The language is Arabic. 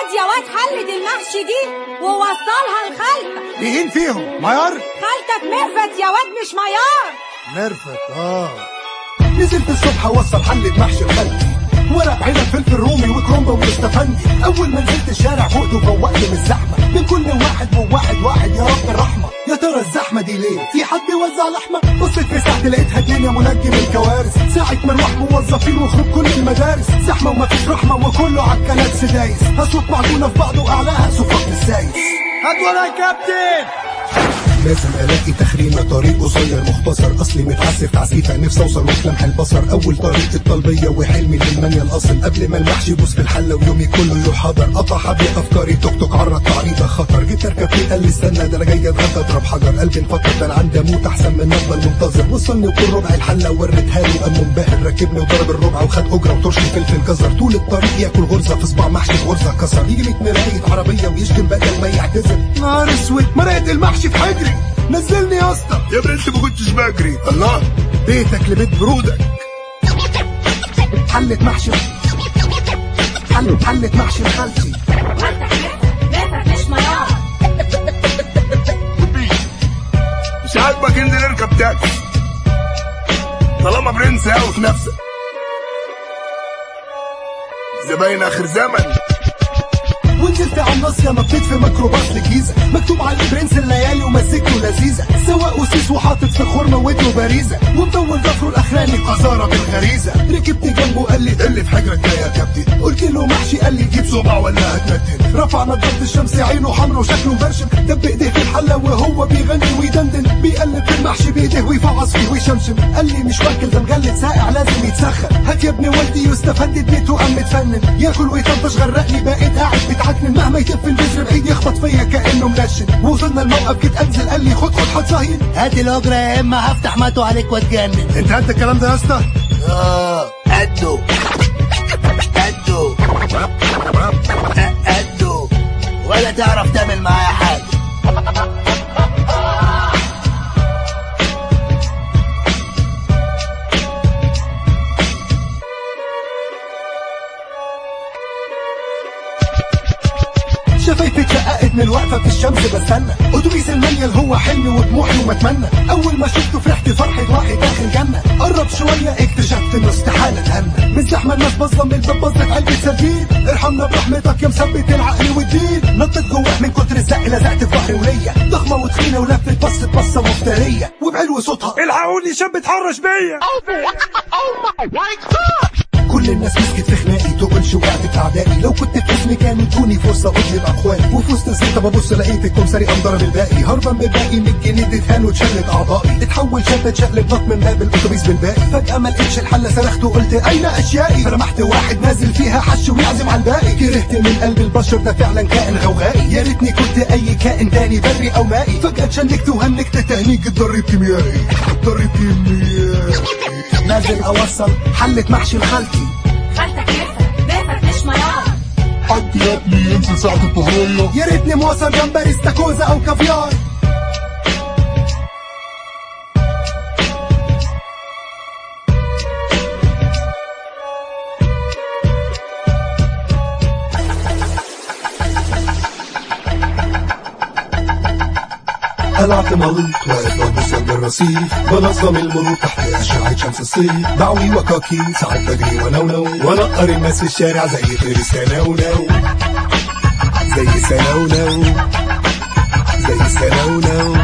خد يا واد حلة المحشي دي ووصلها لخالتك. مين فيهم؟ ميار؟ خالتك ميرفت يا واد مش ميار. ميرفت نزلت الصبح اوصل حلة محشي لخالتي، ورق عنب فلفل رومي وكرومبا واستفندي. اول ما نزلت الشارع فوقت وفوقت من الزحمه، من كل واحد يا رب الرحمه. يا ترى الزحمه دي ليه؟ في حد بيوزع لحمه؟ بصيت في ساعتي لقيتها الدنيا منجم الكوارث، ساعه مروح موظفين وخروج كل المدارس، زحمه ومفيش رحمه وكله عالكنات سدايس، هسوق معجونه في بعض واعلاها صفات السايس. هات ولا يا كابتن. لازم الاقي تخريمه طريق قصير مختصر، اصلي متعسف تعسيفه نفسي اوصل وفي لمح البصر. اول طريق الطلبيه وحلمي للمنيا الاصل، قبل ما المحشي يبوس في الحله ويومي كله يروح حضر. قطع حبل افكاري توك توك عرض تعريضه خطر، جيت اركب فيه قال لي استنى ده انا جاي اتغدى اضرب حجر. قلبي انفطر ده انا عندي اموت احسن من نفضل منتظر. وصلني وكل ربع الحله ووريتها له قام منبهر، ركبني وضرب الربع وخد اجره وطرش فلفل جزر. طول الطريق ياكل غرزه في صباع محشي غرزه كسر، يجي 100 مرايه عربيه ويشتم بدل ما يعتذر. نهار اسود مرقه المحشي في حجري، نزلني يا اسطى. يا ابني انت ما كنتش بجري. الله بيتك لبيت برودك. حلة محشي حلة محشي لخالتي. ميرفت مش ميار. مش عاجبك انزل اركب تاكسي طالما برنس قوي في نفسك. زباين اخر زمن. ونزلت على الناصية نطيت في ميكروباص لجيزة، مكتوب على برنس الليالي ومزجته لذيذة، سواق وسيس وحاطط في خرمة ودنه باريزة، ومطول ضفره الاخراني قذارة بالغريزة. ركبت جنبه قال لي اللي في حجرك ده يا كابتن، قلت له محشي قال لي جيب صبع ولا هتنتن. رفع نضارة الشمس عينه حمرا وشكله مبرشم، دب ايديه في الحلة وهو بيغني ويدندن، بيقلب في المحشي بايديه ويفعص فيه ويشمشم. قال لي مش واكل ده مجلد ساقع لازم يتسخن، هات يا ابن والدي يستفند بيته قام متفنن، ياكل ويطبش غرقني بقيت قاعد بتعكنن، مهما يتف البذر بعيد يخبط فيا كانه منشن. وصلنا الموقف جيت انزل قال لي خد حط صهين، هات الاجره يا اما هفتح ماتو عليك واتجنن. انت قد الكلام ده يا اسطى؟ قده ولا تعرف تعمل معايا حاجه. شفايفي اتشققت من الوقفه في الشمس بستنى اتوبيس المنيل، هو حلمي وطموحي ومتمنى. اول ما شفته فرحت فرحه واحد داخل جنه، قرب شويه اكتشفت انه استحاله اتهنى. من زحمه الناس باظه من الباب باظت قلبي سردين، ارحمنا برحمتك يا مثبت العقل والدين. نطت جواه من كتر الزق لزقت في ظهري وليا، ضخمه وتخينه ولفت بصت بصه مفتريه، وبعلو صوتها الحقوني شاب اتحرش بيا. كل الناس مسكت في خناقي، تقولش وقعت في اعدائي، لو كنت في اسمي كان يدوني فرصه اطلب اخواني. وفي وسط الزيطه ببص لقيت الكمساري قام ضرب الباقي، هربان بالباقي 100 جنيه اديتها له اتشلت اعضائي، اتحول شاب اتشقلب نط من باب الاتوبيس بالباقي. فجاه ما لقيتش الحله صرخت وقلت اين اشيائي، فرمحت واحد نازل فيها حش ويعزم على الباقي. كرهت من قلب البشر ده فعلا كائن غوغائي، يا ريتني كنت اي كائن تاني بري او مائي. فجاه اتشنكت وهنكت تهنيك اتضرب كيميائي اتضرب كيميائي. نازل اوصل حله محشي لخالتي. خالتك ميرفت مش ميار. حد يا ابني ينزل ساعة الظهرية، يا ريتني موصل جمبري استاكوزا او كافيار. قلعت مليط واقف ببص جنب الرصيف، بنظم المرور تحت أشعة شمس الصيف، بعوي وكاكي ساعات بجري ونونو، ونقر الناس في الشارع زي طير سنونو، زي سنونو زي سنونو.